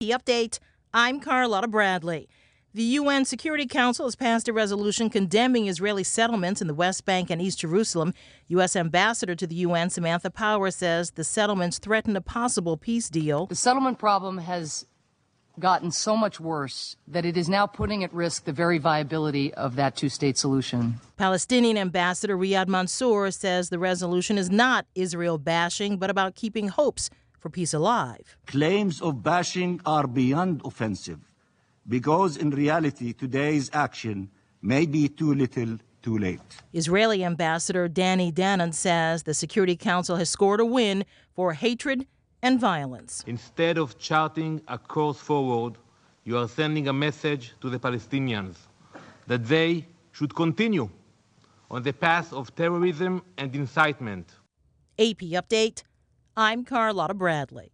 The update, I'm Carlotta Bradley. The UN Security Council has passed a resolution condemning Israeli settlements in the West Bank and East Jerusalem. U.S. Ambassador to the UN, Samantha Power, says the settlements threaten a possible peace deal. The settlement problem has gotten so much worse that it is now putting at risk the very viability of that two-state solution. Palestinian Ambassador Riyad Mansour says the resolution is not Israel bashing, but about keeping hopes for peace alive. Claims of bashing are beyond offensive, because in reality, today's action may be too little, too late. Israeli Ambassador Danny Danon says the Security Council has scored a win for hatred and violence. Instead of charting a course forward, you are sending a message to the Palestinians that they should continue on the path of terrorism and incitement. AP Update, I'm Carlotta Bradley.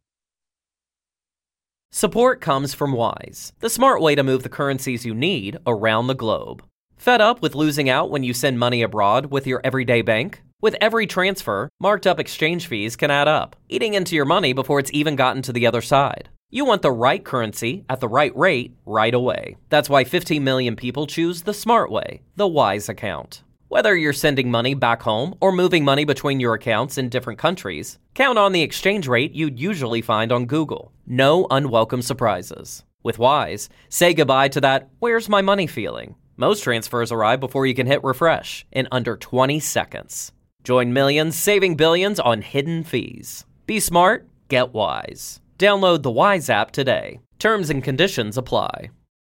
Support comes from Wise, the smart way to move the currencies you need around the globe. Fed up with losing out when you send money abroad with your everyday bank? With every transfer, marked up exchange fees can add up, eating into your money before it's even gotten to the other side. You want the right currency at the right rate right away. That's why 15 million people choose the smart way, the Wise account. Whether you're sending money back home or moving money between your accounts in different countries, count on the exchange rate you'd usually find on Google. No unwelcome surprises. With Wise, say goodbye to that "where's my money" feeling. Most transfers arrive before you can hit refresh in under 20 seconds. Join millions saving billions on hidden fees. Be smart, get Wise. Download the Wise app today. Terms and conditions apply.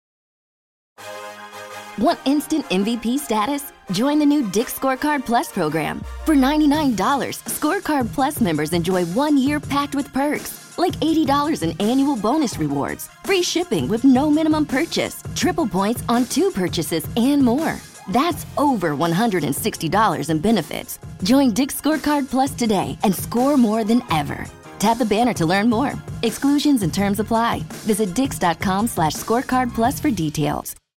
Want instant MVP status? Join the new Dick's Scorecard Plus program. For $99, Scorecard Plus members enjoy 1 year packed with perks, like $80 in annual bonus rewards, free shipping with no minimum purchase, triple points on 2 purchases, and more. That's over $160 in benefits. Join Dick's Scorecard Plus today and score more than ever. Tap the banner to learn more. Exclusions and terms apply. Visit dix.com/scorecard plus for details.